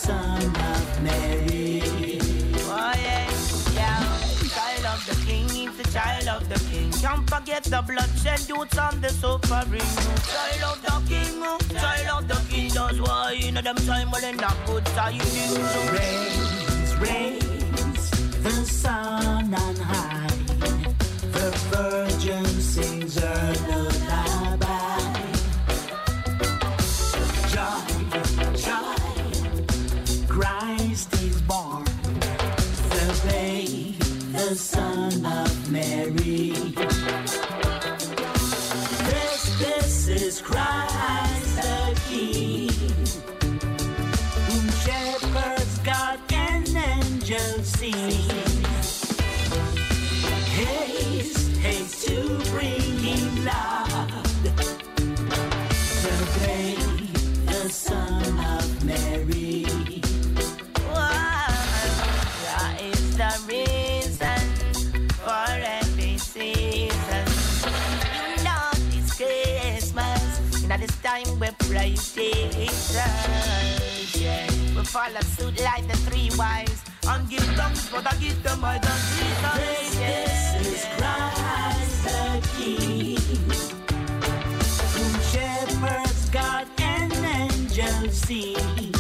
Son of Mary. Oh yeah, yeah. Child of the King, he's the child of the King. Can't forget the bloodshed roots on the suffering. Child of the King, child of the King. That's why in them time when they're not good tidings. Raise the sun on high. The Virgin sings her lullaby. Joy, Christ is born. The babe, the Son of Mary. This is Christ the King, whom shepherds guard and angels sing. Haste to bring him loud. The babe, the Son of Mary. That is the reason for every season. You know this Christmas, you know this time we pray Jesus. Yeah, we follow suit like the three wise and give thanks, but I give them my thanks. This is Christ the King, whom shepherds guard and angels sing.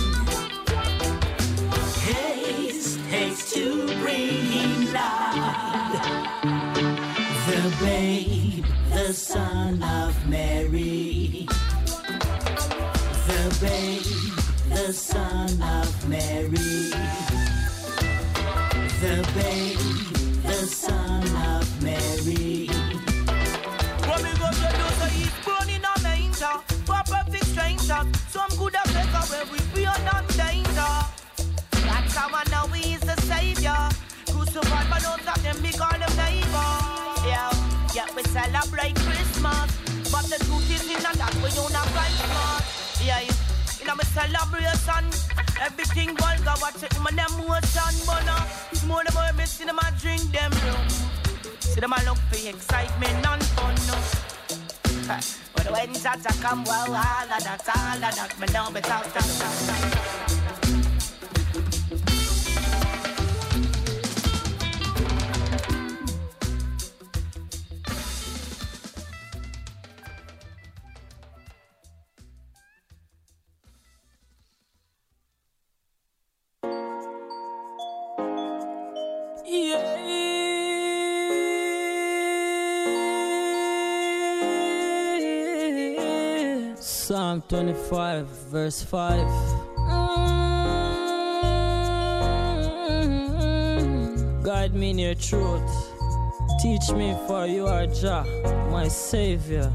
Haste to bring him loud. The babe, the Son of Mary. The babe, the Son of Mary. The babe, the Son of Mary. When we go to do so he's born in a manger, for a perfect stranger. Some good have never where we be on danger. That's how I know he's the savior. Crucified by those of them we call them neighbor. Yeah, we celebrate Christmas, but the truth is in that we don't have Christmas. Yeah, in a celebration, everything vulgar, watch it in my emotion. But no, it's more the more me see them a drink them rum. See them a look for excitement and fun. No. But when Tata come, wow, all of that, me know me talk. Psalm 25, verse 5. Guide me in your truth. Teach me, for you are Jah, my Savior.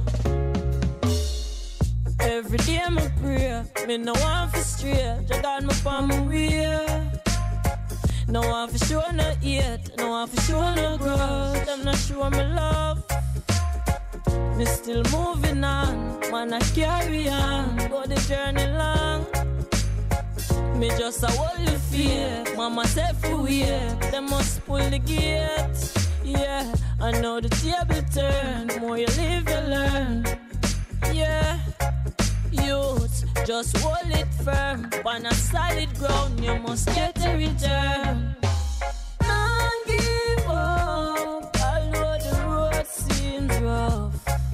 Every day I'm a prayer. Me no want for stray. Jah guide me on my way. No want for show no hate. No want for show no grudge. Them not show me love. Me still moving on, man I carry on, but the journey long. Me just a hold the fear, mama said for wait, they must pull the gate. Yeah, I know the table turn, more you live you learn. Yeah, youth, just hold it firm, on a solid ground you must get a return. Don't give up, although the road seems rough.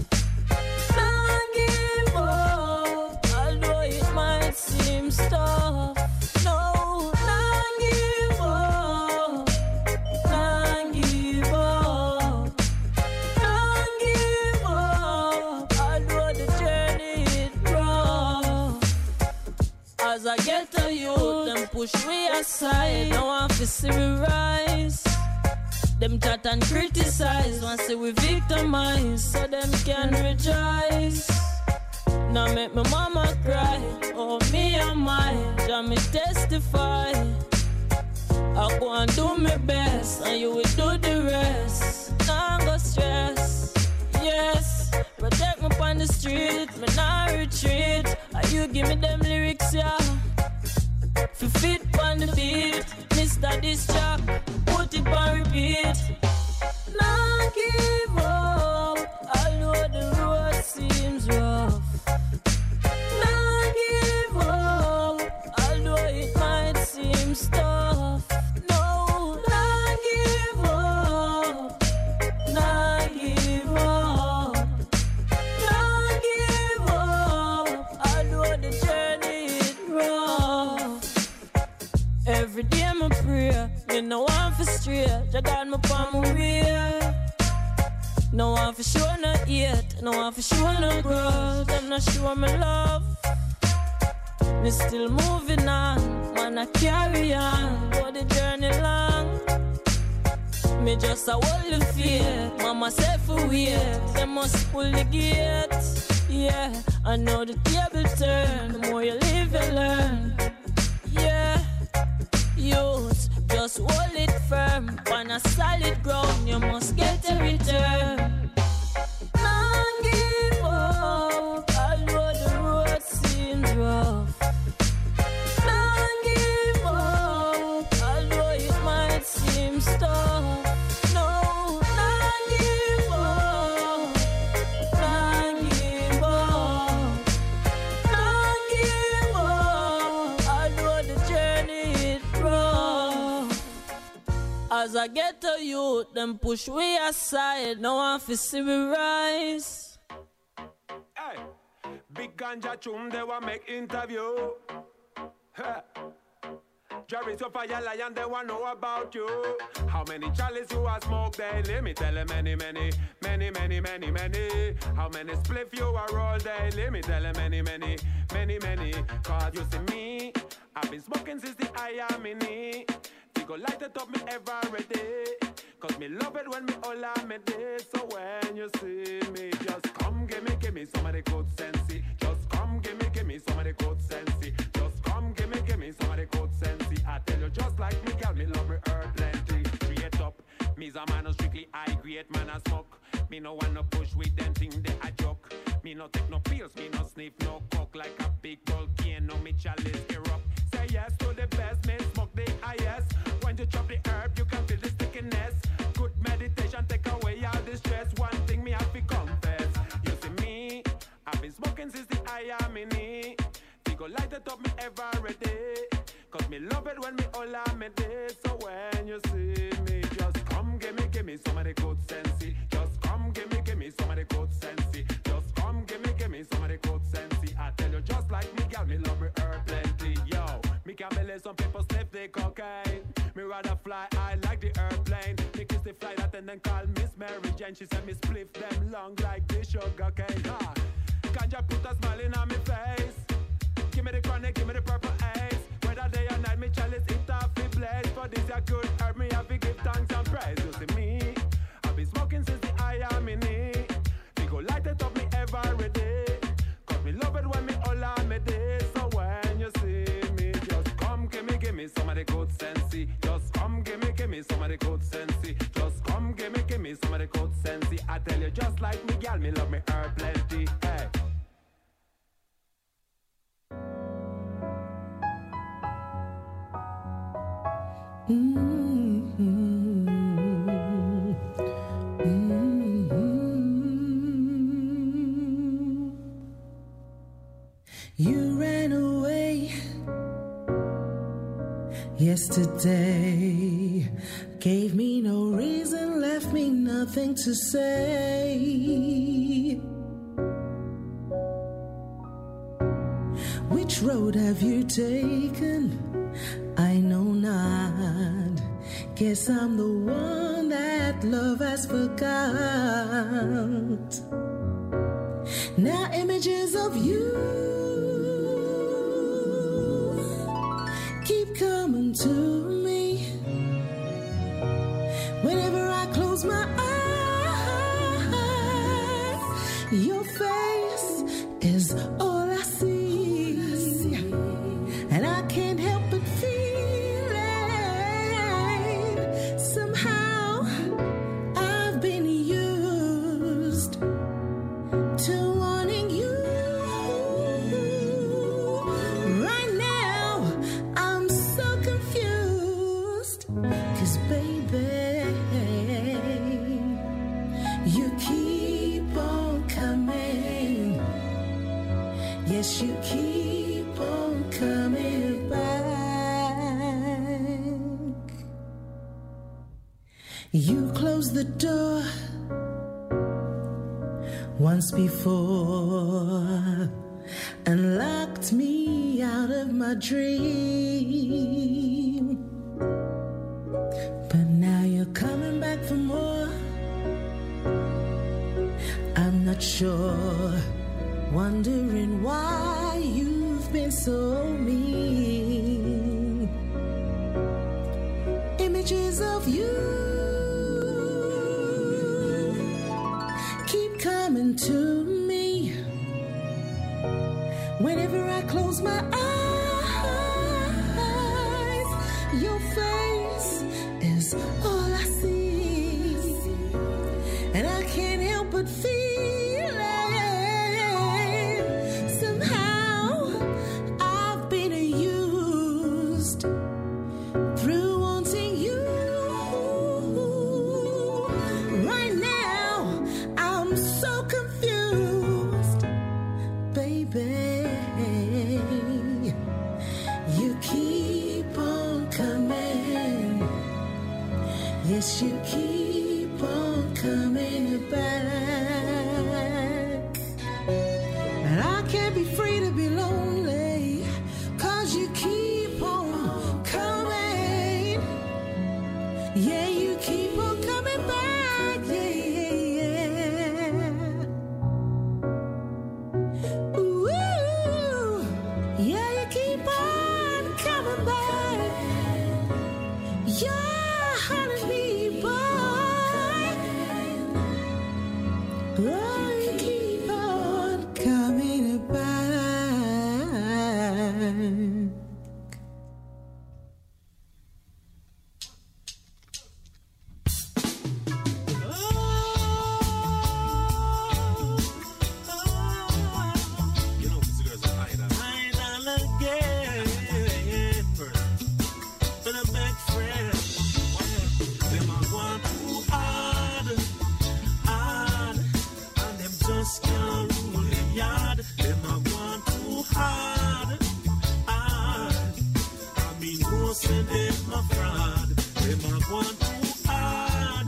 Stuff. No, don't give up. Don't give up. Don't give up. Although the journey is rough. As I get to youth, them push me aside. No one to see me rise. Them chat and criticize. Want see we victimize, so them can rejoice. Now make my mama cry, oh me and mine, Jah me testify. I go and do my best, and you will do the rest. Now go stress, yes. Protect me on the street, me not retreat. And you give me them lyrics, yeah. For fit on the beat, Mr. This track, put it on repeat. Now give up, although the road seems rough. Not give up, although it might No one for sure not yet, no one for sure no grudge. I'm not sure my love. Me still moving on, man I carry on. But the journey long. Me just a hold the fear. Mama said for wait, they must pull the gate. Yeah, I know the table turn. The more you live, you learn. Yeah, youth, just hold it firm. On a solid ground, you must get a return. Don't give up, although the road seems rough. Don't give up, although it might seem tough. No, don't give up, don't give up. Don't give up, although the journey is rough. As I get to youth, them push we aside. No one fi see we rise. Hey, big ganja chum, they want make interview. Huh. Jerry so fire lion, they want know about you. How many chalice you a smoke daily? Me tell them many. How many spliff you a roll daily? Me tell them many. Cause you see me, I've been smoking since the I am in it. You go light it up me every day. Cause me love it when me all on me day. So when you see me, just come give me some of the good sensey. Just come give me some of the good sensey. Just come give me some of the good sensey. I tell you just like me, girl, me love me earth plenty. Straight up, me's a man no strictly high grade man a smoke. Me no want no push with them thing they a joke. Me no take no pills, me no sniff no coke. Like a big volcano, me chalice erupt. Say yes to the best, me smoke the highest. When you chop the herb, you can feel the stickiness. Good meditation, take away all the stress. One thing me have to confess. You see me, I've been smoking since the I am in it. We go light it up me every day. Cause me love it when me all on me day. So when you see me, just come give me some of the good sensey. Just come give me some of the good sensey. Just come give me some of the good sensey. I tell you just like me, girl, me love me herb plenty. Yo, me can believe some people sniff the cocaine. Me rather fly high like the airplane. Me kiss the flight attendant call Miss Mary Jane. She said me spliff them long like the sugar cane. Ha! Ganja put a smile in on me face. Give me the chronic, give me the purple haze. Whether day or night, me chalice it off the blaze. For this a good herb, me have to give thanks and praise. You see me, I've been smoking since the I am in it. We go light it up me every day. Cause me love it when me all on me day. So when you see me, just come give me some of the good sensey. Just come give me some of the good sensey. Just come give me some of the good sensey. I tell you just like me, girl, me love me herb plenty. Hey. You ran away yesterday, gave me no reason, left me nothing to say. Which road have you taken? I know not. Guess I'm the one that love has forgot. Now images of you keep coming to me. Whenever I close my eyes, your face is all I see. And I can't help but feel it. Somehow I've been used to wanting you. Right now I'm so confused. 'Cause baby, you keep on coming. Yes, you keep on coming back. You closed the door once before and locked me out of my dream. But now you're coming back for more. I'm not sure, wondering why you've been so mean. Images of you keep coming to me whenever I close my eyes. Your face is all I see, and I can't help but feel somehow I've been used through wanting you. Right now I'm so confused, baby. You keep on coming, yes, you keep on coming back. And I can't be free to be lonely, 'cause you keep on coming. Yeah, you keep on coming back, yeah. Ooh, yeah, you keep on coming back. Yeah, honey bee boy. Oh, you keep on coming back. You know, these girls are idle. Idle again. For the big friend. Them are going too hard. And them just can't rule them yard. Them are going too hard. I mean, who said them a fraud? Them are going too hard.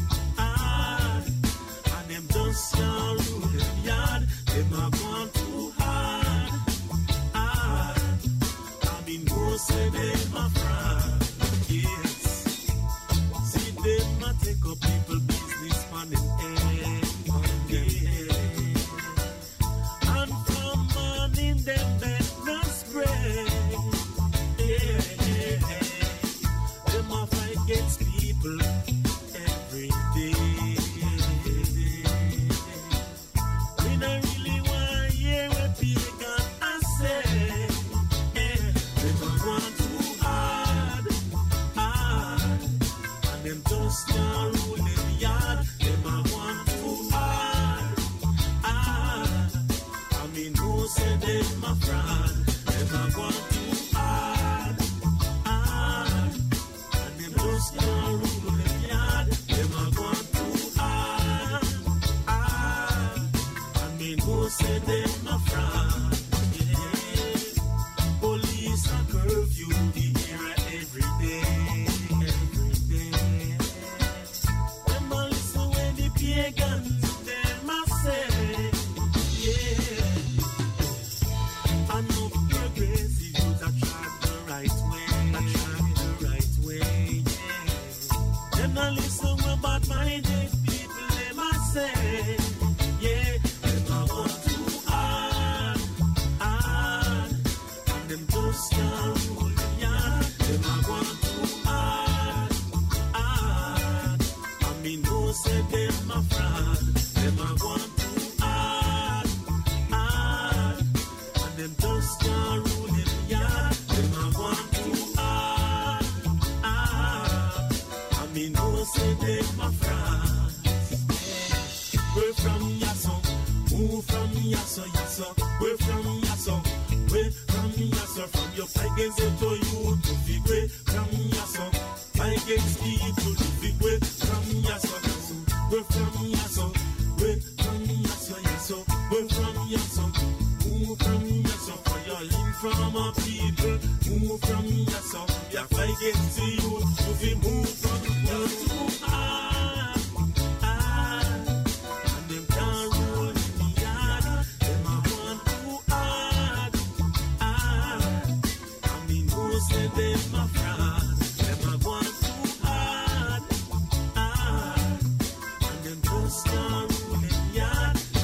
And them just can't rule them yard. Them are going too hard. I mean, who said them a fraud? Yes. See them a take up people business on them head. And from morning them bed no spread. Them a fight against people every day. We don't really want to hear what people I say. Them a going too hard. And them just can't rule them yard. Them a going too hard. I mean, who said them a fraud? Them a going too hard. And them just can't rule them yard. Them a going too hard. I mean, who said them a fraud? Yeah. Police a curfew the era every day. Every day. Them a listen when the pagans them a say. Yeah. I know progressive youth a try the right way. I try the right way. Yeah. Them a listen when bad-minded people them a say. Yeah. Them a go too hard. And them just can't rule them yard. Them a go too hard. I mean, who said them a fraud? Them a go too hard. And them just can't rule them yard. Them a go too hard. I mean, who said them a fraud? We're from Yasso. Who from Yasso, Yasso? We're from Yasso. We're from Yasso. From your against it to you to figure from Yasso. Against people to figure from Yasso. We're from Yasso. We're from Yasso, Yasso. We're from Yasso. Who from Yasso? For your informer people. Who from Yasso? You're fighting to you to be moved from your too hard. And them can't rule in the yard. Them a want too hard. I mean, who said them a fraud? Them a want too hard. And them just can't rule in the yard.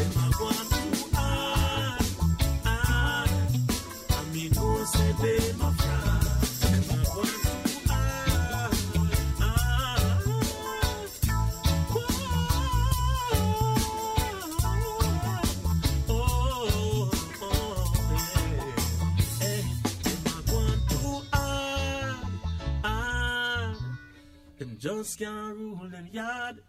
just can't rule them yard.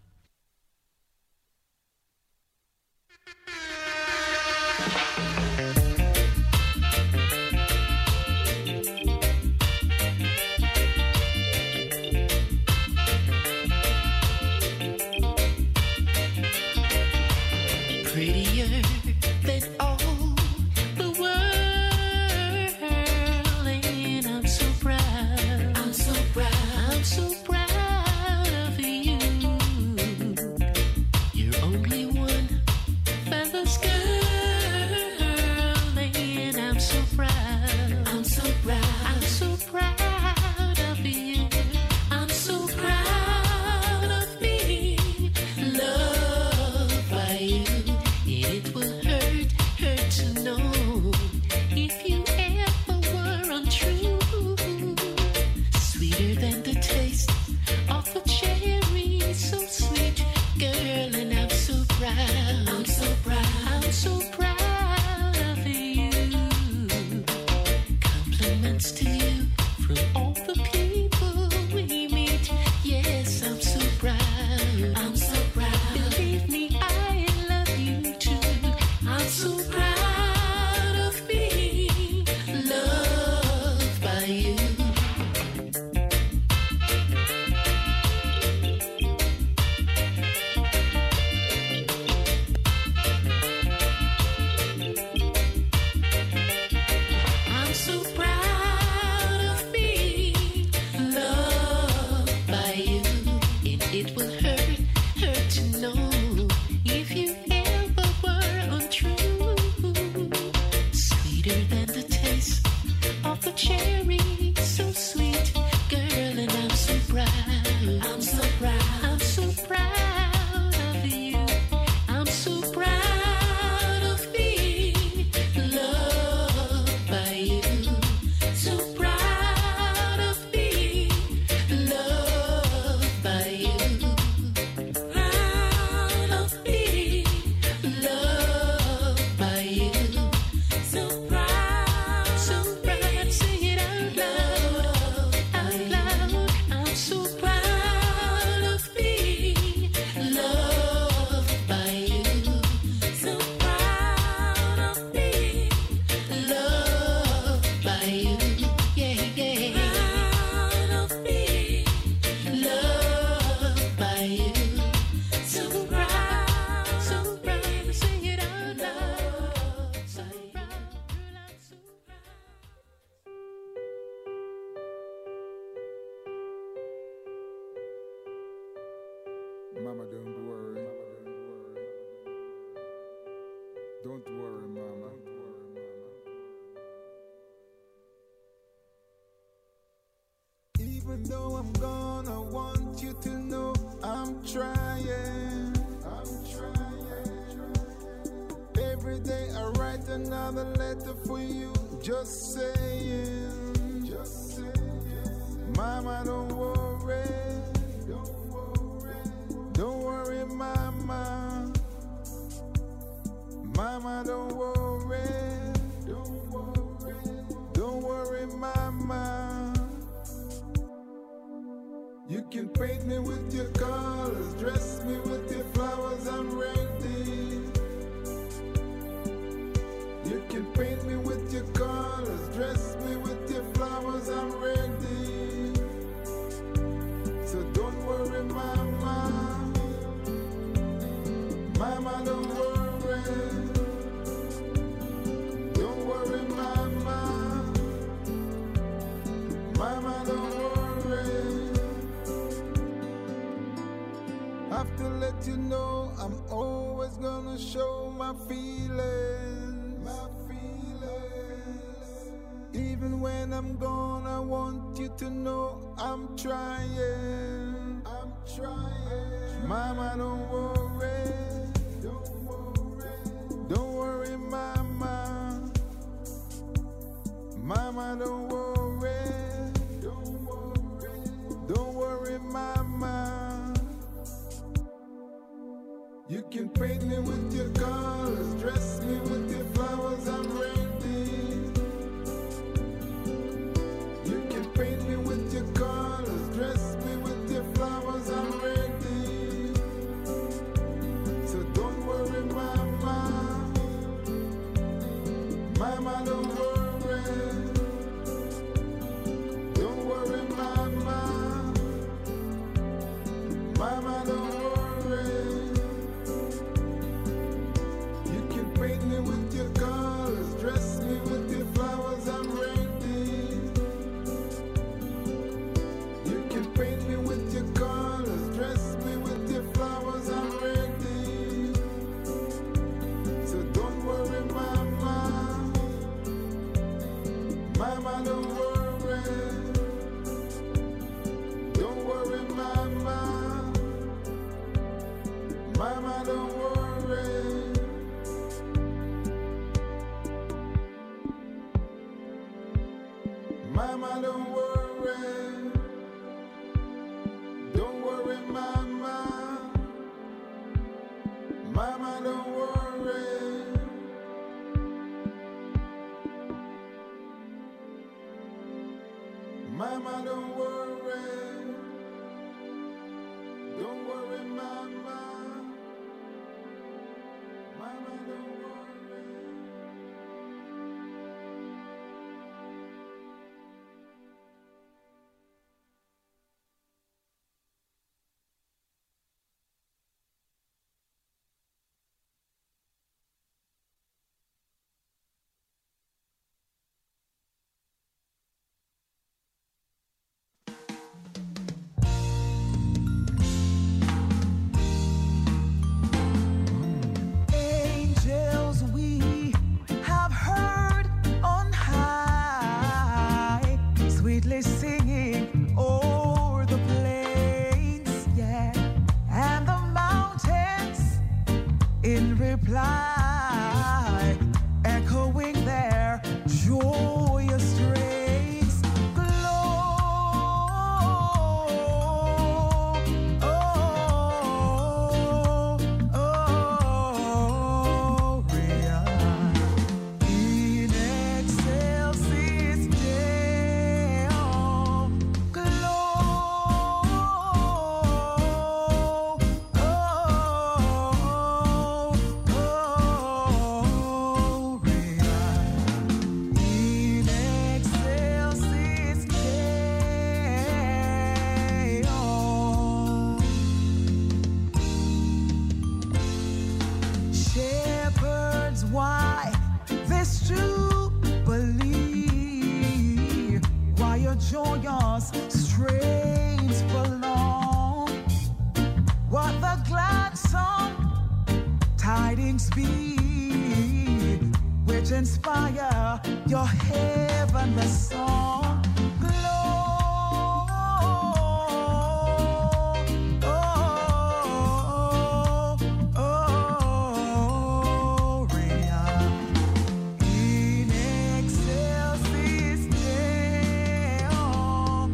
Prettier than all the world, and I'm so proud. I'm so proud. I'm so proud of you. You're only one feather's girl, and I'm so proud. I'm so proud. I'm so proud of you. I'm so proud of me, loved by you. It will hurt to know if you ever were untrue. Sweeter than the taste of a cherry, so sweet, girl, and I'm so proud. I'm so proud. I'm so proud of you. Compliments to you from all the people we meet. Yes, I'm so proud. I'm so proud. Believe me, I love you too. I'm so proud of being loved by you. I'm so proud of being loved by you. And it will hurt to know if you ever were untrue. Sweeter than the taste of a cherry, so sweet, girl, and I'm so proud. I'm so proud. I'm so proud of you. I'm so proud of being loved by you. So proud of being loved by you. Proud of being loved by you. So proud, sing it out loud, out loud. I'm so proud of being loved by you. So proud of being loved by you. Yeah, yeah. Proud of being loved by you. So proud, sing it out loud. So proud, girl, I'm so proud. Mama, don't worry. Don't worry, Mama. Even though I'm gone, I want you to know I'm trying. I'm trying. Every day I write another letter for you, just saying. Just saying. Mama, don't worry. Don't worry. Don't worry, Mama. Mama, don't worry. Don't worry. Don't worry, Mama. You can paint me with your colors, dress me with your flowers, I'm ready. You can paint me with your colors, dress me with your flowers, I'm ready. So don't worry, Mama. Mama, don't worry. Don't worry, Mama. Mama, don't worry. Have to let you know I'm always gonna show my feelings. My feelings. Even when I'm gone, I want you to know I'm trying. I'm trying. Mama, don't worry. Don't worry. Don't worry, Mama. Mama, don't worry. Don't worry. Don't worry, Mama. You can paint me with your colors, dress me with your flowers, I'm ready. You can paint me with your colors, dress me with your flowers, Mama, don't worry. Mama, don't worry. Don't worry, Mama. Mama, don't worry. Angels we have heard on high, sweetly singing o'er the plains, yeah, and the mountains in reply, echoing their joyous strains. Gloria in excelsis Deo. In excelsis Deo. Shepherds, why this jubilee? Why your joyous strains prolong? What the gladsome tidings be, which inspire your heavenly song? Gloria in excelsis Deo.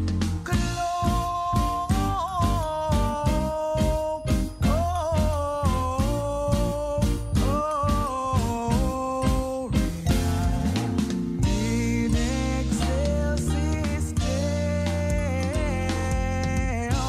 In excelsis Deo.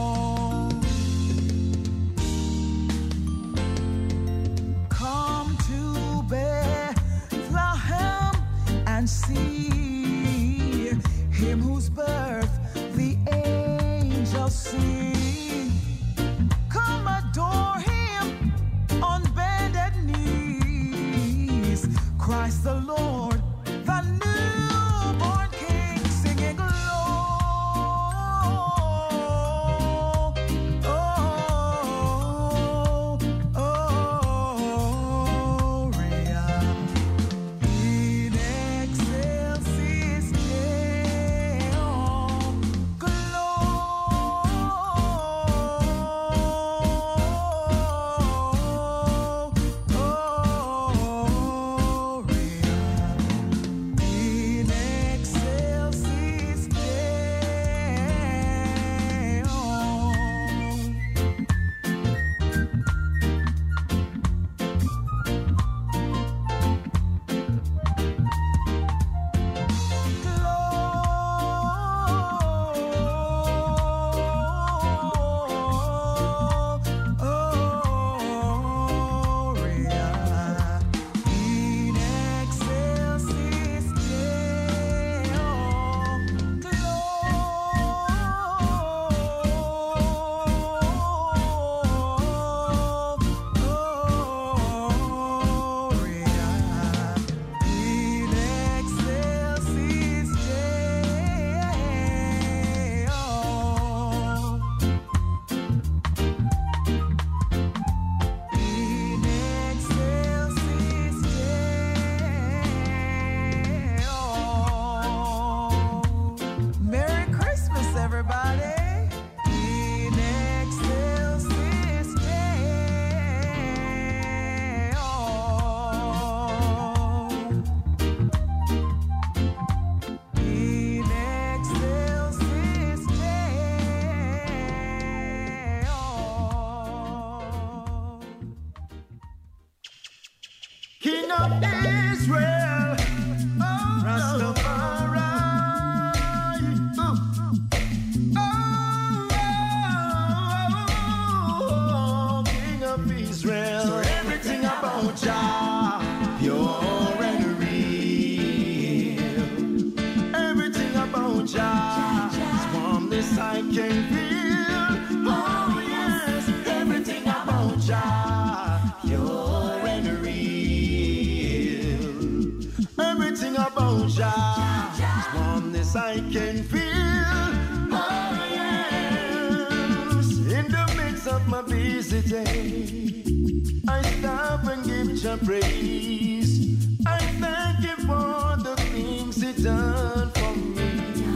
Come to Bethlehem and see him whose birth the angels sing. Come adore him on bended knees. Christ the Lord, the newborn King, singing Gloria in excelsis Deo. Gloria King of Israel, Rastafari. King of Israel. So everything about Jah, pure and real. Everything about Jah, from this I can feel. Oh yes, everything about Jah, pure and real. Everything about Jah, from this I can feel. Oh yes, in the midst of my busy day, I stop and give Jah praise. I thank you for the things He done for me.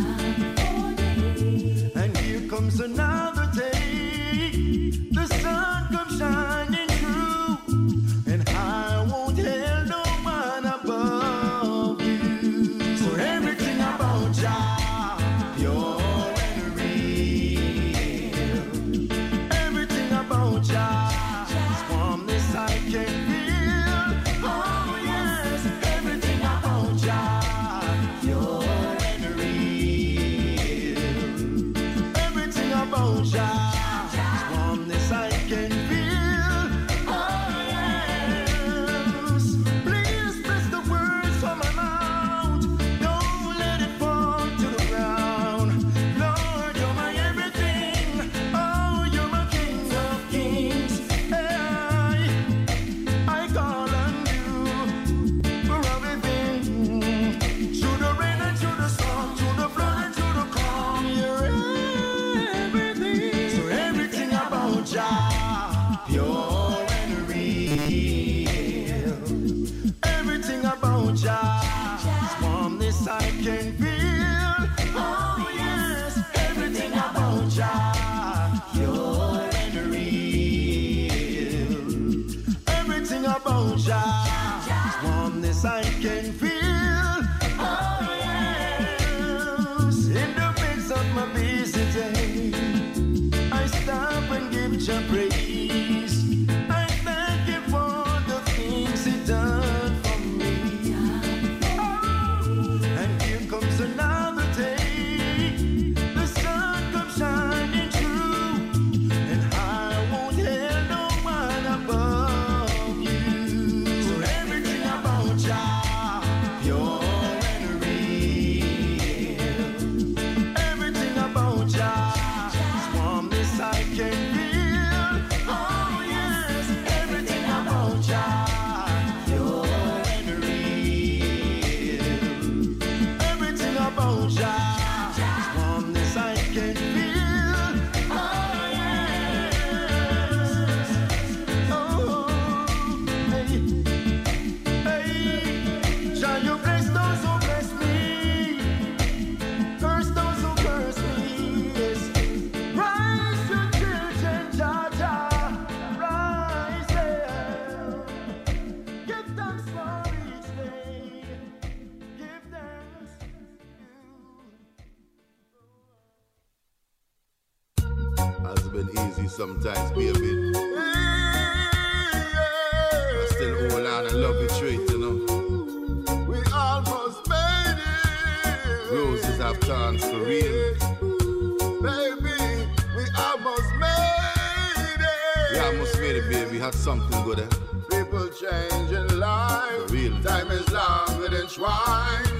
And here comes another day, the sun comes shining through, and I won't hail no one above you. So everything about Jah, pure and real. Everything about Jah, from this I can feel. Oh yes, everything about Jah, pure and real. Everything about Jah, from this I can feel. Oh yes, please bless the words from my mouth. Don't let it fall to the ground. Lord, you're my everything. Oh, you're my King of Kings. I call on you for everything. Through the rain and through the storm, through the flood and through the calm, you're everything. So everything about Jah, pure and real. Everything about Jah, from this I can feel. Oh yes, everything about Jah, pure and real. Everything about Jah, from this I can feel. Oh yes, in the midst of my busy day, I stop and give Jah praise. I thank you for the things He done for me. And here comes another day, the sun comes shining through, and I won't hail no one above you. So everything about Jah, pure and real. Everything about Jah, from this I can feel. Oh yes, everything about Jah, pure and real. Everything about Jah, from this I can feel. Oh yes. Oh, hey, hey. Jah, you bless those who bless me, curse those who curse me. Yes. Rise, your children, Jah, Jah, rise them. Give thanks for each day. Give thanks. Has been easy sometimes, baby. I still hold on and love you straight, you know. We almost made it. Roses have thorns for real. Baby, we almost made it. We almost made it, baby. Had something good, eh? People changing life. For real. Time is longer than twine.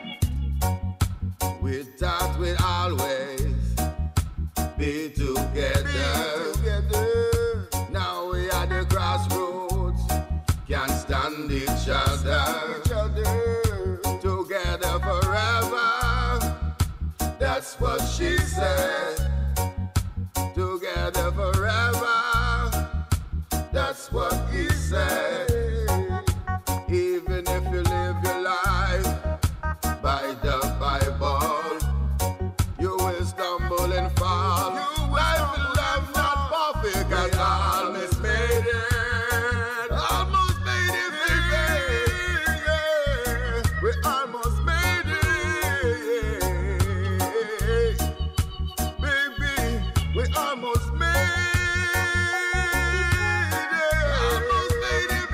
We thought we'd always be together. Now we are the crossroads. Can't stand each other. Together forever. That's what she said. Together forever. That's what he said. Even if you live your life by the Bible, you will stumble and fall. Life and love not perfect at all. Almost made it. Almost made it, baby. We almost made it. Baby, we almost made it. Almost made it,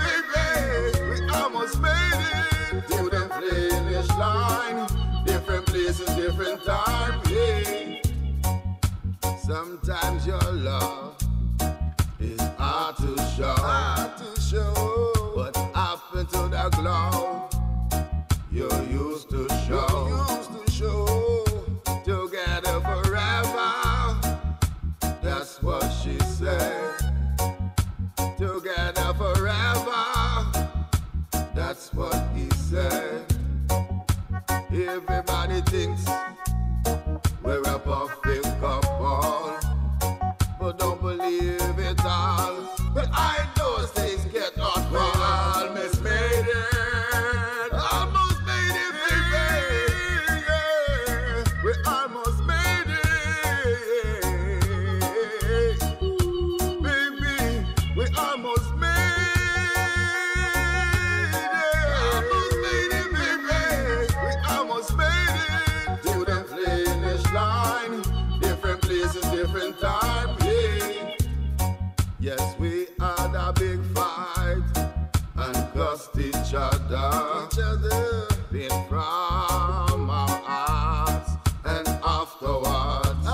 other, been from our hearts, and afterwards,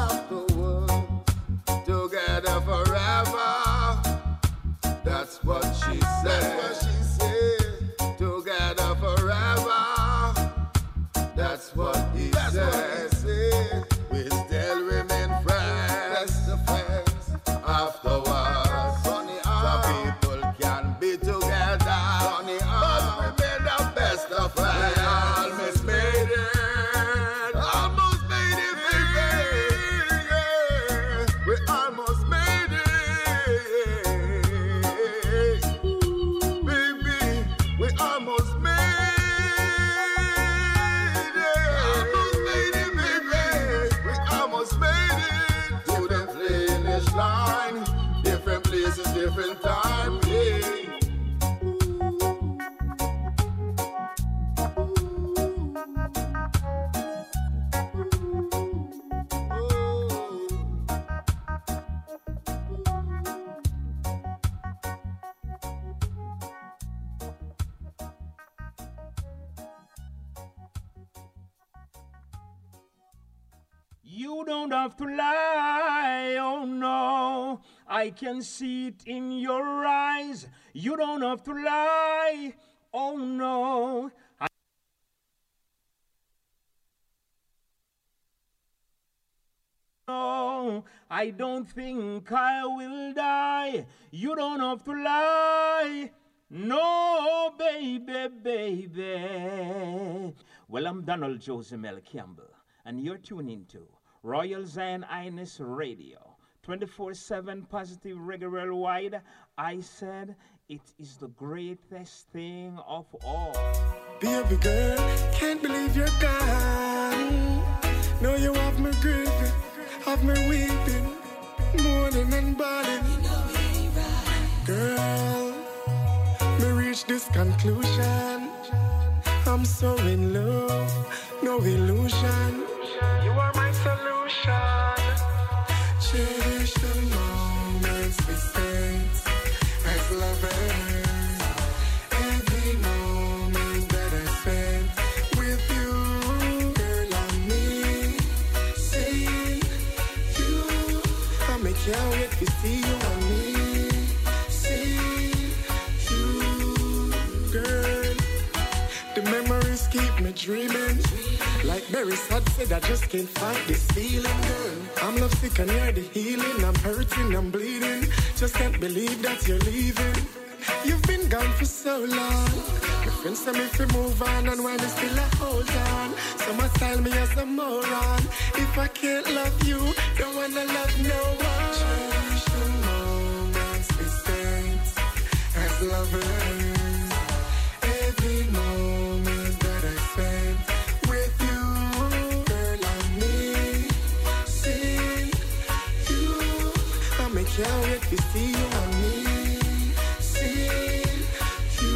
together forever. That's what she said. Together forever. That's what he said. We still remain friends, the friends. Afterwards, some people can be together, but remain the best of friends. We almost made it. Almost made it, baby. Yeah. We almost made it. Baby, we almost made it. We almost made it to the finish line. Different places, different time. Yeah. You don't have to lie, oh no. I can see it in your eyes. You don't have to lie, oh no. No, I don't think I will die. You don't have to lie. No, baby, baby. Well, I'm Donald Joseph L. Campbell, and you're tuning to Royal Zion Ines Radio, 24/7 positive reggae worldwide. I said it is the greatest thing of all. Baby girl, can't believe you're gone. No, you have me grieving, have me weeping, mourning and bawling. Girl, me reach this conclusion. I'm so in love, no illusion. You are my solution. Cherish the moments we spent as lovers. Every moment that I spent with you, girl, and me. See you, I can't wait to see you and me. See you, girl. The memories keep me dreaming. Like Barry Sad said, I just can't fight this feeling, girl. I'm lovesick and you're the healing. I'm hurting, I'm bleeding. Just can't believe that you're leaving. You've been gone for so long. My friends tell me if we move on, and why me still a hold on. Some style me as a moron. If I can't love you, don't wanna love no one. Cherish the moments we spent as lovers. Every moment that I spent with you, girl, and me. See you, I can't wait to see you and me. See you,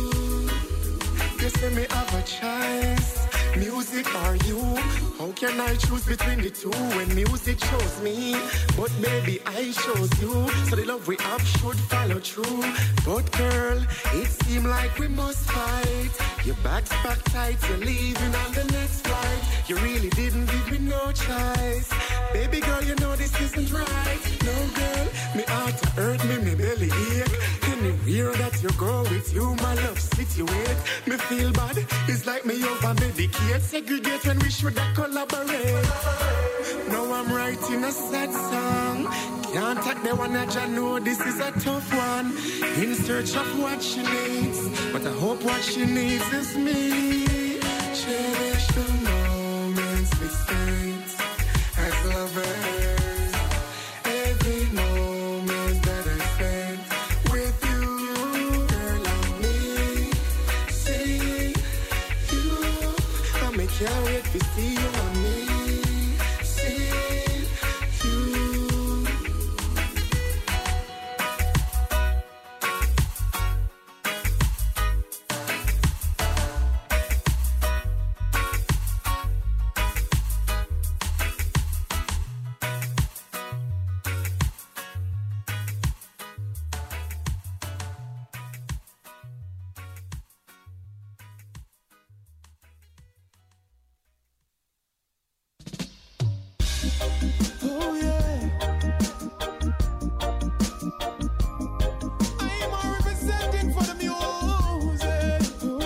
you say me have a choice, music or you. How can I choose between the two when music chose me, but baby I chose you? So the love we have should follow through. But girl, it seemed like we must fight. Your back's packed tight, you're leaving on the next flight. You really didn't give me no choice. Baby girl, you know this isn't right. No girl, me heart hurt me, me belly ache. Anywhere that you go with you, my love situate. Me feel bad, it's like me over medicate. Segregate when we should have collaborate. Now I'm writing a sad song. Can't take the one that you know this is a tough one. In search of what she needs, but I hope what she needs is me. Cherish the moments we spent as lovers. Every moment that I spent with you, girl, and me. See you, I can't wait to see you and me. See you. Oh yeah. I'm representing for the music.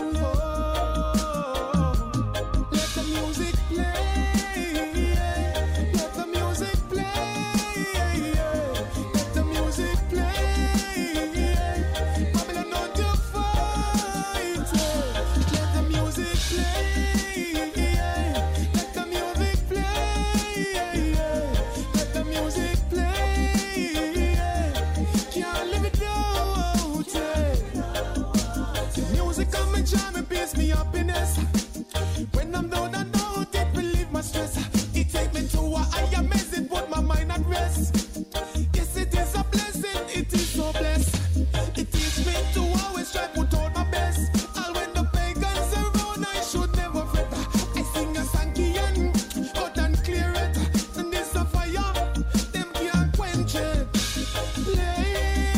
Let the music play. Let the music play. Let the music play. Babylon don't you fight. Let the music play. Let the music play. Let the music play. Can't live without it. Music come and charm and peace me happiness. When I'm down and out, it relieve my stress. It take me to a higher mess, it put my mind at rest. Yes, it is a blessing, it is so blessed. It teach me to always try put out my best. All when the pagans around, I should never fret. I sing a Sankey and out and clear it. And this a fire, them can't quench it. Play,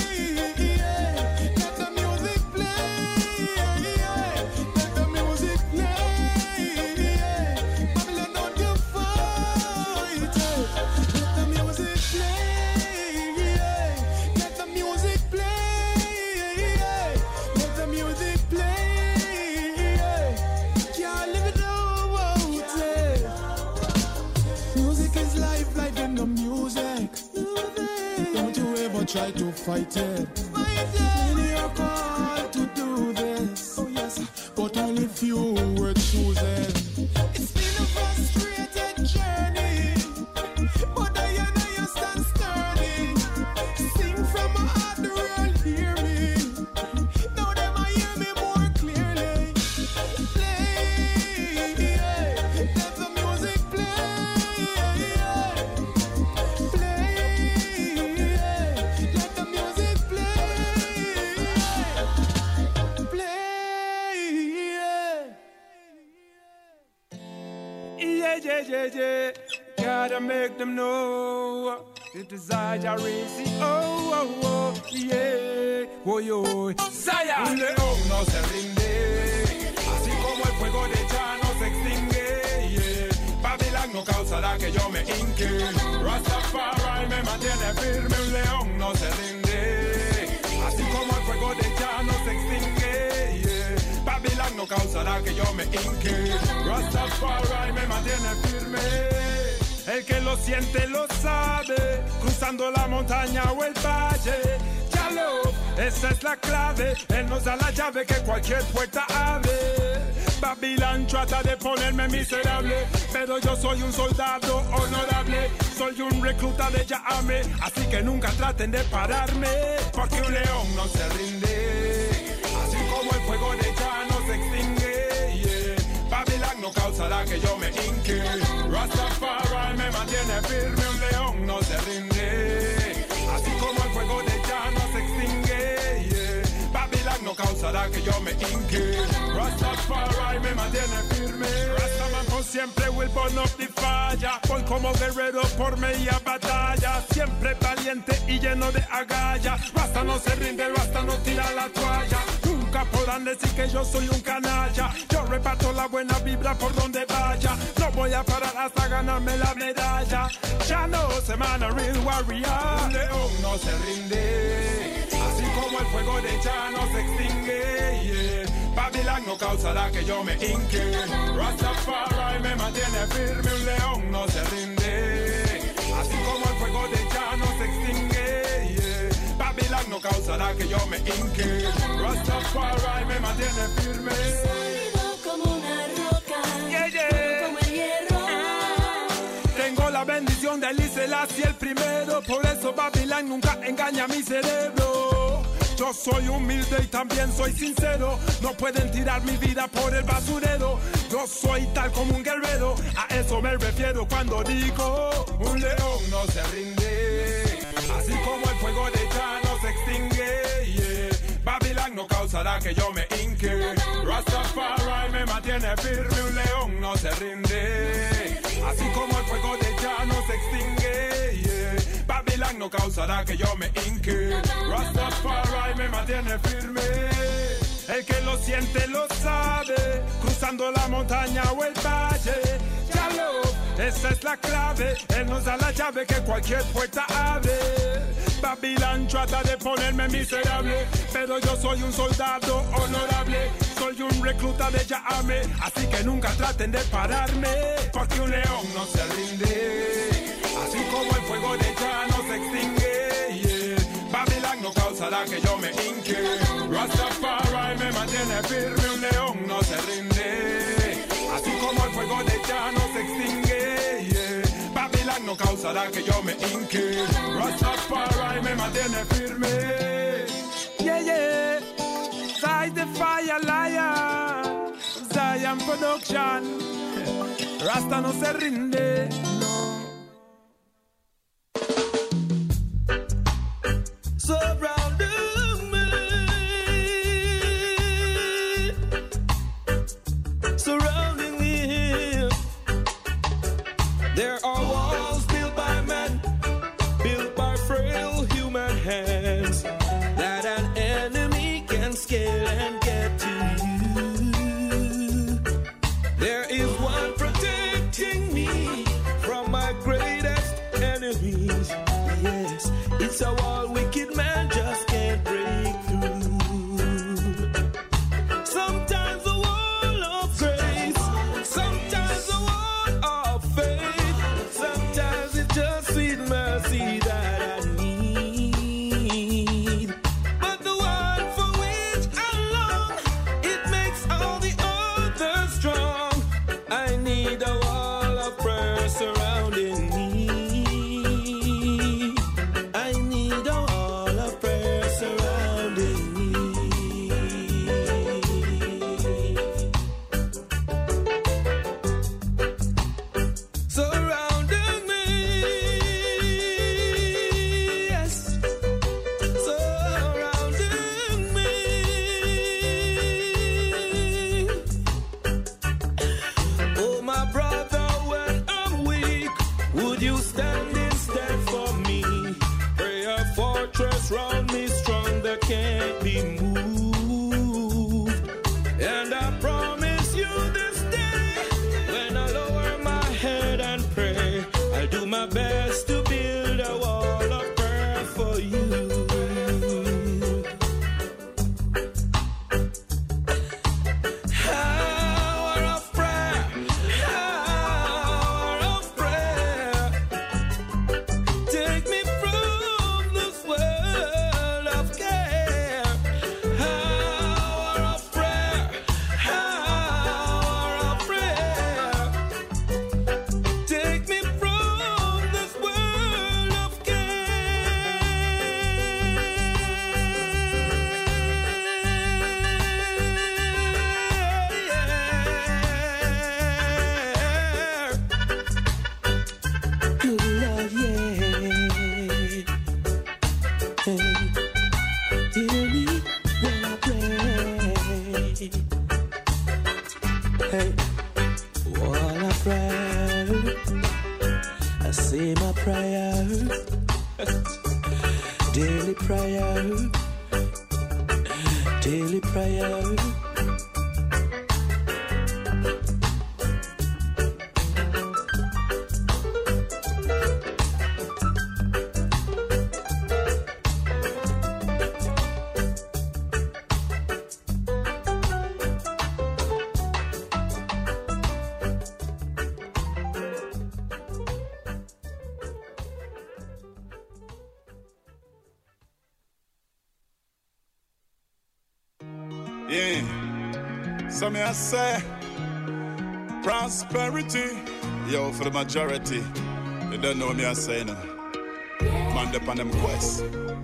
let the music play. Let the music play. Babylon don't you fight. Let the music play. Let the music play. Let the music play. Can't live without it. Music is life, life in the music. Don't you ever try to fight it. Many are called to do this. Oh yes, but only few were chosen. It's been a frustrated journey, but I stand sturdy. Sing from my heart, the world hear me. Now them I hear me more clearly. Play, let the music play. Play, let the music play. Play. Yeah. Gotta make them know it is I, Jarisi. Oh, yeah. Oh, Saya. Un león no se rinde, así como el fuego de ya no se extingue. Yeah. Babylon no causará que yo me hinque. Rastafari me mantiene firme. Un león no se rinde, así como el fuego de ya no se extingue. Yeah. Babylon no causará que yo me hinque. Rastafari me mantiene firme. El que lo siente lo sabe, cruzando la montaña o el valle. Ya lo, esa es la clave. Él nos da la llave que cualquier puerta abre. Babylon trata de ponerme miserable, pero yo soy un soldado honorable. Soy un recluta de Yahame, así que nunca traten de pararme, porque un león no se rinde, así como el fuego de ya no se extingue. Yeah. Babylon no causará que yo me hinque. Rastafari me mantiene firme. Un león no se rinde, así como el fuego de ya no se extingue. Yeah. Babylon no causará que yo me hinque. Rastafari me mantiene firme. Rastaman por siempre will burn up the fire. Voy como guerrero por media batalla, siempre valiente y lleno de agallas. Rasta no se rinde, Rasta no tira la toalla. Nunca podrán decir que yo soy un canalla. Yo reparto la buena vibra por donde vaya. No voy a parar hasta ganarme la medalla. Ya no se man a real warrior. Un león no se rinde, así como el fuego de ya no se extingue. Yeah. Babylon no causará que yo me hinque. Rastafari me mantiene firme. Un león no se rinde, así como el fuego de ya no se extingue. Yeah. Babylon no causará que yo me hinque. Rastafari me mantiene firme. Sólido como una roca, duro como el hierro. Tengo la bendición de Ali Selassie el primero, por eso Babylon nunca engaña a mi cerebro. Yo soy humilde y también soy sincero. No pueden tirar mi vida por el basurero. Yo soy tal como un guerrero, a eso me refiero cuando digo un león no se rinde, así como el fuego de ya no se extingue. Yeah. Babylon no causará que yo me hinque. Rastafari me mantiene firme. Un león no se rinde, así como el fuego de ya no se extingue. Yeah. Babylon no causará que yo me hinque. Rastafari me mantiene firme. El que lo siente lo sabe, cruzando la montaña o el valle. Ya lo, Esa es la clave, Él nos da la llave que cualquier puerta abre. Babilán trata de ponerme miserable, pero yo soy un soldado honorable. Soy un recluta de Yahame, así que nunca traten de pararme, porque un león no se rinde, así como el fuego de Jah no se extingue. Yeah. Babilán no causará que yo me hinque. Rastafari me mantiene firme, un león no se rinde, así como el fuego de Jah no se extingue. Yeah. Babilán no causará que yo me hinque. Rastafari me mantiene firme. Yeah, yeah. Side the fire lion, Zion Production. Rasta no se rinde, no. Surrounding me, surrounding me. There are walls built by men, built by frail human hands, that an enemy can scale and get to you. There is one protecting me from my greatest enemies. Yes, it's a wall wicked man just can't break through. Sometimes a wall of grace, sometimes a wall of faith, sometimes it's just sweet mercy that I need. But the one for which I long, it makes all the others strong. I need a wall of prayer surrounding me. I need a wall of prayer surrounding me. Surrounding me, yes, surrounding me. Oh, my brother, when I'm weak, would you stand instead for me? Pray a fortress round me strong that can't be moved. And I promise you this day, when I lower my head and pray, I'll do my best to build a wall of prayer for you. Hour of prayer, hour of prayer. Take me from this world of care. Hour of prayer, hour of prayer. Take me from this world of care. Good love, yeah. Hear me when I pray. Hey, while I pray, I say my prayer, daily prayer, daily prayer. Yeah. So me I say, prosperity, yo, for the majority. You don't know me I say no. Man up on them quest.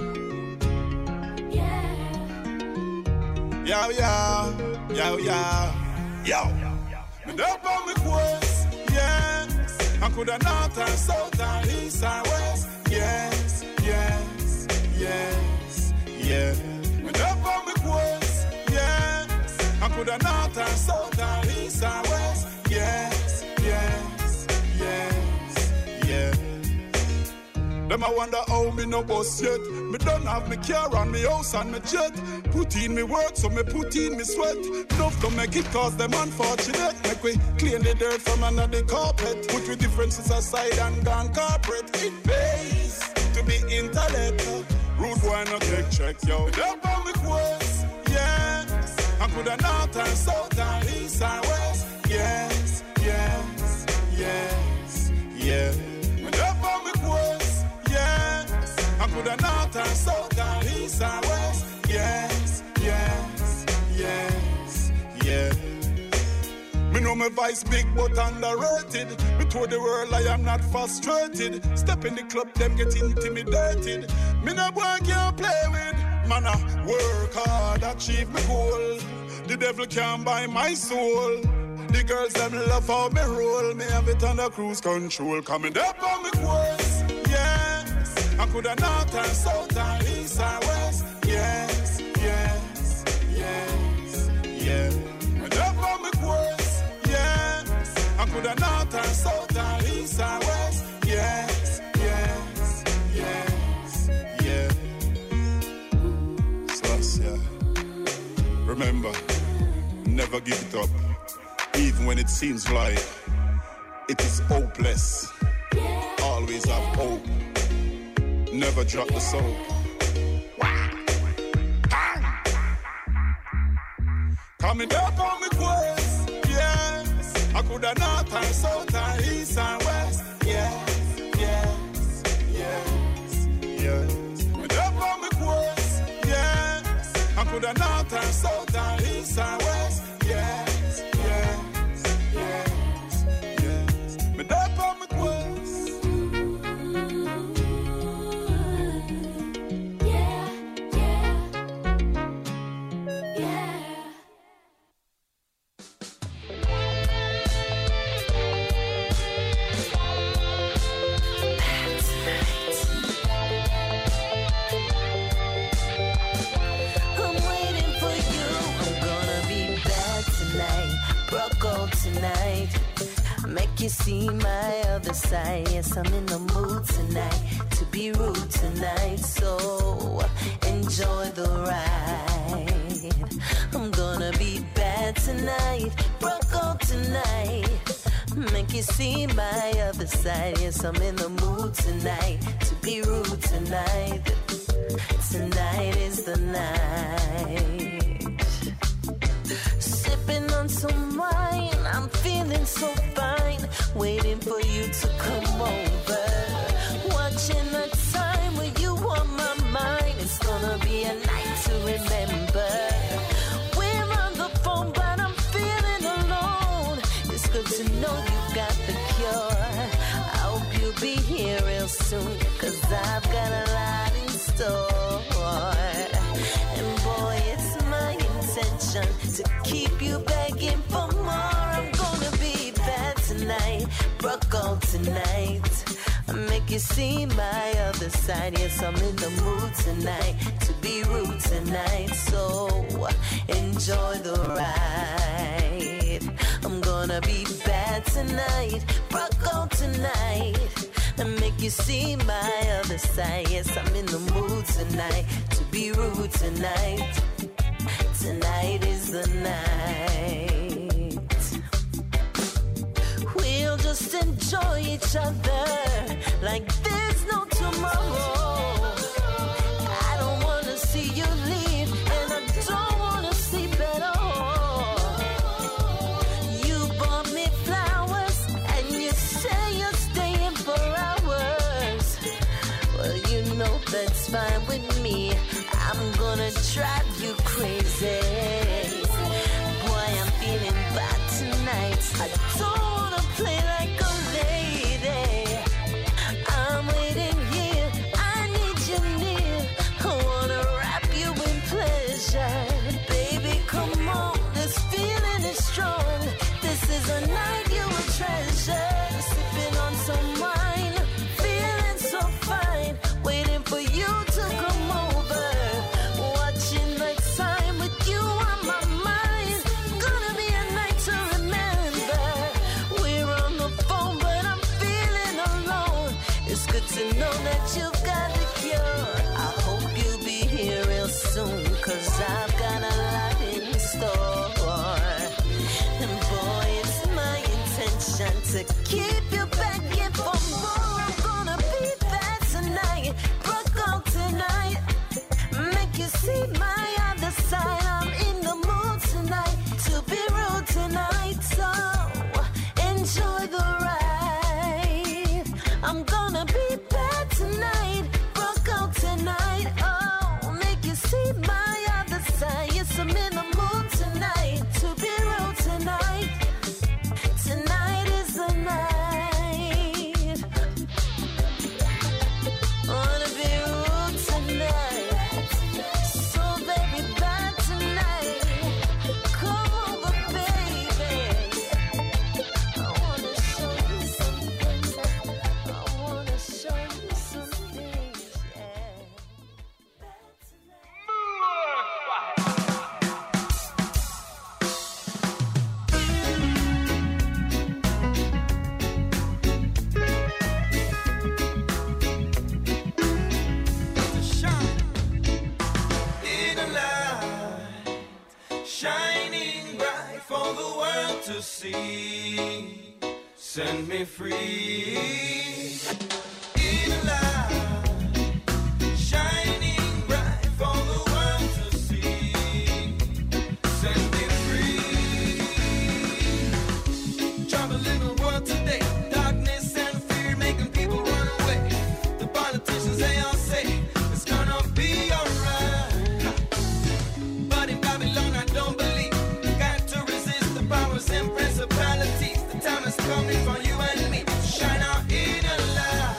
Yo, yo, yo, yo, yo. Me up on me quest, yes. I could have north and south and east and west. Yes, yes, yes, yes. Me up on me quest, yes. I could have north and south and east and west. Yes, yes, yes, yes. Them I wonder how me no boss yet. Me don't have me car and me house and me jet. Put in me work, so me put in me sweat. Enough to make it cause them unfortunate. Make we clean the dirt from under the carpet. Put we differences aside and gone corporate. It pays to be intellectual. Rude boy no take check, yo. Up on the quest, yes. I could have north and south and east and west. Yes, yes, yes, yeah. Up on the quest, yes. I could have north and south and east and west. Yes, yes, yes, yeah. Me know my vice big but underrated. Me told the world I am not frustrated. Step in the club, them get intimidated. Me no boy can't play with. Man, I work hard, achieve my goal. The devil can't buy my soul. The girls them love how me roll. Me have it under cruise control. Coming up on me course, yes. I could have north and south and east and west. Yes, yes, yes, yeah. And up on me course, yes. I could have north and south and east and west. Yes, yes, yes, yeah. So, yeah. Remember, never give it up. Even when it seems like it is hopeless. Always have hope. Never drop the soap. Coming up on me quest, yes. I could have north and south and east and west. Yes, yes, yes, yes. Coming up on me quest, yes. I could have north and south and east and west. Yes, yes, yes, yes. Me up on me quest. Yeah, yeah, yeah. I'm waiting for you. I'm gonna be bad tonight, broke out tonight. Make you see my other side. Yes, I'm in the mood tonight to be rude tonight. So enjoy the ride. I'm gonna be bad tonight, broke out tonight. Make you see my other side. Yes, I'm in the mood tonight to be rude tonight. Tonight is the night. Sipping on some wine, I'm feeling so fine. Waiting for you to come over. Watching the time when you on my mind. It's gonna be a night to remember. We're on the phone, but I'm feeling alone. It's good to know you got the cure. I hope you'll be here real soon, 'cause I've got a lot in store. And boy, it's my intention to keep you begging for more. I'm gonna be bad tonight, broke out tonight. I make you see my other side. Yes, I'm in the mood tonight to be rude tonight. So enjoy the ride. I'm gonna be bad tonight, broke out tonight. And make you see my other side. Yes, I'm in the mood tonight to be rude tonight. Tonight is the night. We'll just enjoy each other like there's no tomorrow. I don't wanna see you leave, and I don't wanna sleep at all. You bought me flowers, and you say you're staying for hours. Well, you know that's fine with me. I'm gonna drive you crazy. Boy, I'm feeling bad tonight. I don't wanna play like a lady. I'm waiting here, I need you near. I wanna wrap you in pleasure. Baby, come on, this feeling is strong. This is a night you will treasure. Sipping on some wine, feeling so fine. Waiting for you to come over. Watching the time with you on my mind. Gonna be a night to remember. that you've got the cure. I hope you'll be here real soon, 'cause I've got a lot in store. And boy, it's my intention to keep you begging for more. I'm gonna be bad tonight, broke out tonight, make you see my other side. I'm in the mood tonight to be rude tonight, so enjoy the ride. I'm gonna be bad tonight, broke out tonight, oh, make you see my other side. Yes, I'm in the mood tonight to be rude tonight. Tonight is the night. Wanna be rude tonight, so very bad tonight. Come over, baby. I wanna show you some things. I wanna show you some things, yeah. In a light, shining bright for the world to see. Set me free. In a light, shining bright for the world to see. Set me free. Trouble in the world today, darkness and fear making people run away. The politicians, they all say it's gonna be alright. But in Babylon, I don't believe. Got to resist the powers and principalities. The time is coming for you and me to shine out in a light.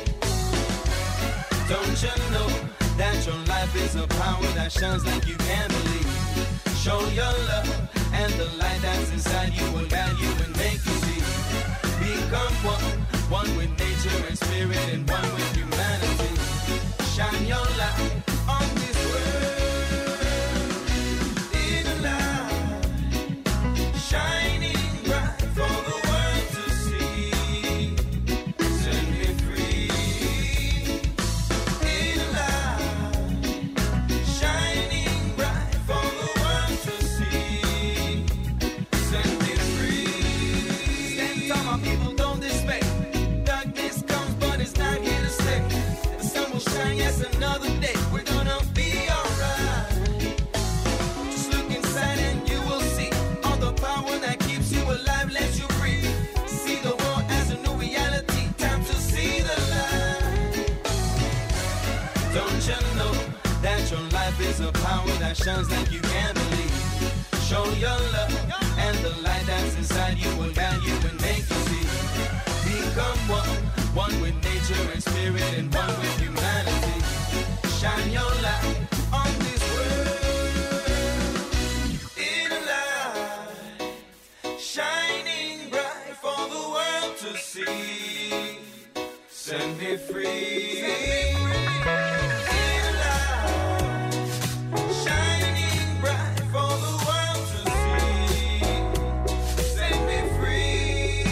Don't you know that your life is a power that shines like you can't believe? Show your love, and the light that's inside you will guide you and make you see. Become one with nature and spirit, and one with humanity. Shine your light on this world. In a light, shining bright for the world to see. Set me free. In a light, shining bright for the world to see. Set me free. Stand tall, my people, don't dismay. Darkness comes, but it's not here to stay. The sun will shine, yes, another day. We're gonna be alright. Just look inside and you will see all the power that keeps you alive, lets you breathe. See the world as a new reality. Time to see the light. Don't you know that your life is a power that shines like you can't believe? Show your love, and the light that's inside you will guide you and make you see. Become one with nature and spirit, and one with humanity. Shine your light on this world. In a light, shining bright for the world to see. Set me free. In a light, shining bright for the world to see. Set me free.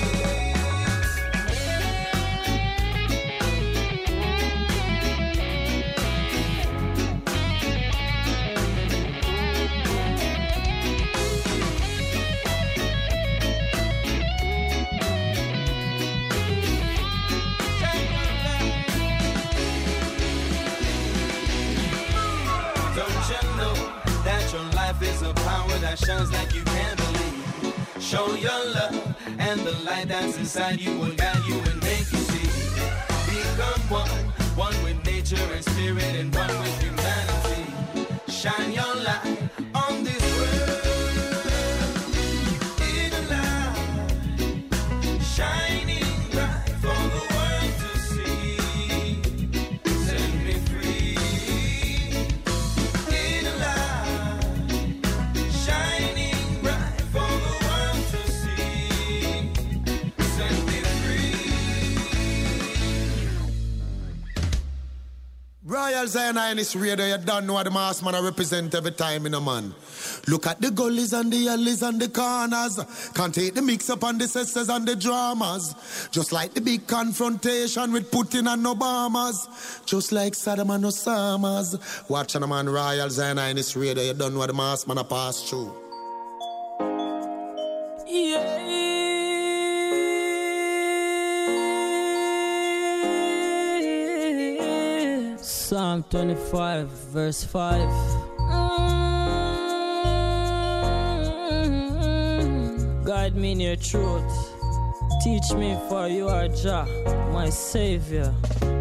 Don't you know that your life is a power that shines like you can't believe? Show your love, and the light that's inside you will guide you and make you see. Become one with nature and spirit, and one with humanity. Shine your light on this world. In a light, shining bright for the world to see. Set me free. In a light, shining bright for the world to see. Set me Royal Zionist Radio, you don't know what the mass man I represent every time in a man. Look at the gullies and the alleys and the corners. Can't take the mix up on the cesses and the dramas. Just like the big confrontation with Putin and Obama's. Just like Saddam and Osama's. Watching a man Royal Zion in this radio, you don't know what the mass man a pass through. Yeah. Psalm 25, verse 5. Guide me in your truth. Teach me, for you are Jah, my Savior.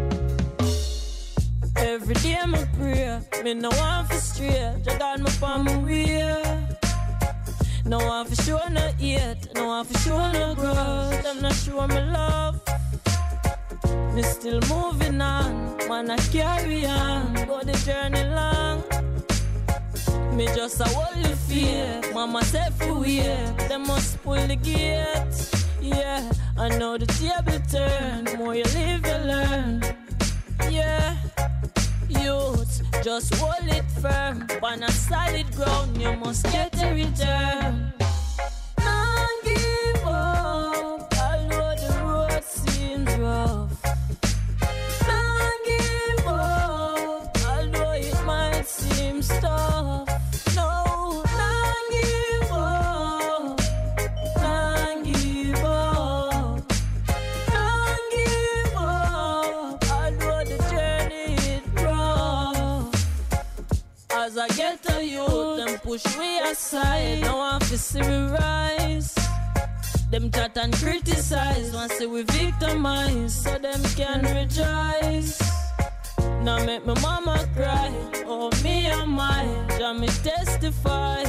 Every day I'm a prayer. Me no want for stray. Jah guide me from my way. No one for sure no hate. No one for sure no grudge. Them not sure me love. Me still moving on. Man I carry on. Go the journey long. Me just a hold the fear. Mama said for weird. They must pull the gate. Yeah, I know the table turn. More you live, you learn. Yeah, youth, just hold it firm. On a solid ground, you must get a return. Don't give up, although the road seems rough. Don't give up, although it might seem tough. No, don't give up. Don't give up. Don't give up, although the journey is rough. As I get to youth, them push me aside. No one to see me rise. Them chat and criticize. Once say we victimize, so them can rejoice. Now make my mama cry. Oh, me and my, Jah me testify.